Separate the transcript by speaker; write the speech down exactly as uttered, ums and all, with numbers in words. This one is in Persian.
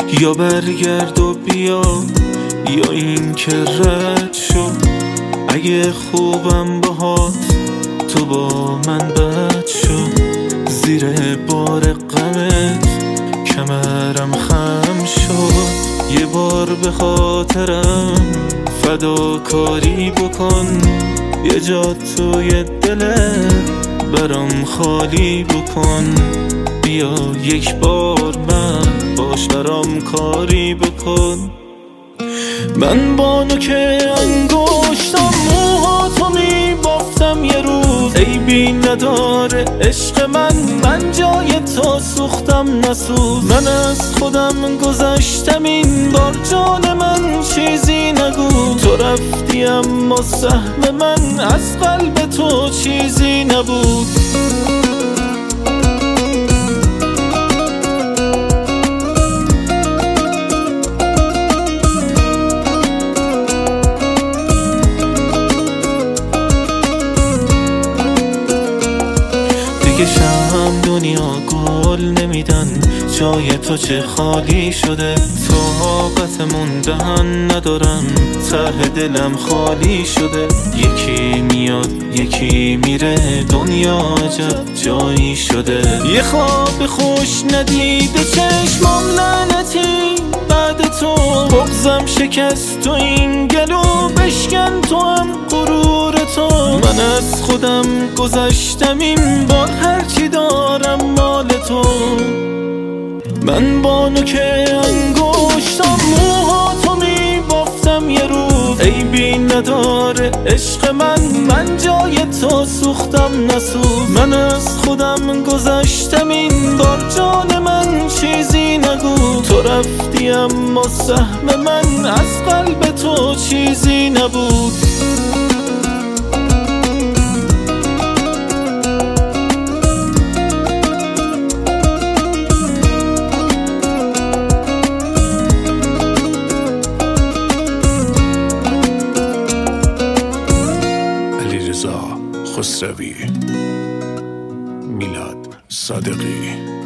Speaker 1: یا برگرد و بیا یا این که رد شو. اگه خوبم باهات تو با من بد شو. زیر بار غمت کمرم خم شد. یه بار به خاطرم فداکاری بکن. یه جا توی دلت برام خالی بکن. بیا یک بار من باش برام کاری بکن. من با نوک انگشتم موهاتو میبافتم یه روز. عیبی نداره عشق من، من جای تو سوختم نسوز. من از خودم گذشتم این بار، جان من چیزی نگو. تو رفتی اما سهم من از قلب تو چیزی نبود. شم دنیا گل نمیدن، جای تو چه خالی شده. طاقت موندن ندارم، ته دلم خالی شده. یکی میاد یکی میره، دنیا عجب جایی شده. یه خواب خوش ندیده چشمام لعنتی بعد تو. بغضم شکست تو این گلو، بشکن تو هم غرور تو. من از خودم گذشتم این بار، هرچی دارم مال تو. من با نوک انگشتم موهاتو میبافتم یه روز. عیبی نداره عشق من، من جای تو سوختم نسوز. من از خودم گذشتم این بار، جان من چیزی نگو. تو رفتی اما سهم من از قلب تو چیزی نبود.
Speaker 2: خسروی، میلاد صادقی.